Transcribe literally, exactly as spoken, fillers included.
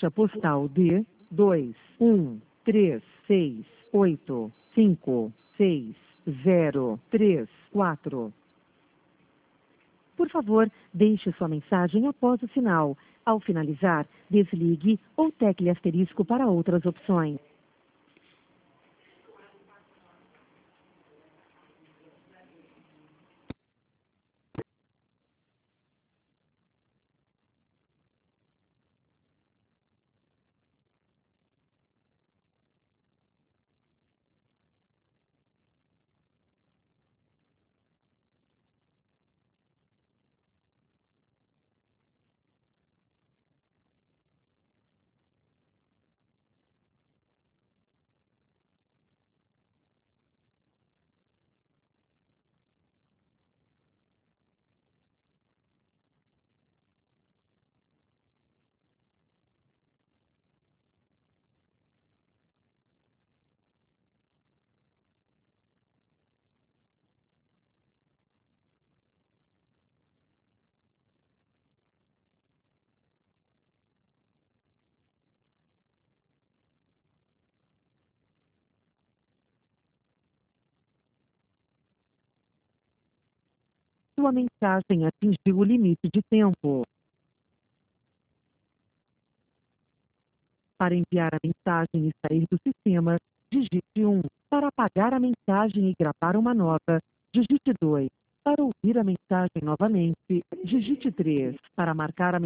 caixa postal de dois um três seis oito cinco seis zero três quatro. Por favor, deixe sua mensagem após o sinal. Ao finalizar, desligue ou tecle asterisco para outras opções. Sua mensagem atingiu o limite de tempo. Para enviar a mensagem e sair do sistema, digite um. Para apagar a mensagem e gravar uma nova, digite dois. Para ouvir a mensagem novamente, digite três. Para marcar a